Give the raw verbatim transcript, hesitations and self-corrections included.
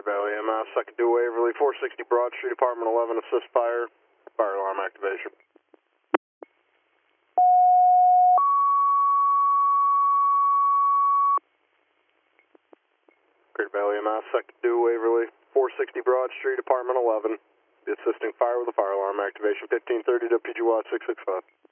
Valley M S, second due Waverly, four sixty Broad Street, apartment eleven, assist fire, fire alarm activation. Greater Valley M S, second due Waverly, four sixty Broad Street, apartment eleven, be assisting fire with a fire alarm activation, fifteen thirty W P G Watt six six five.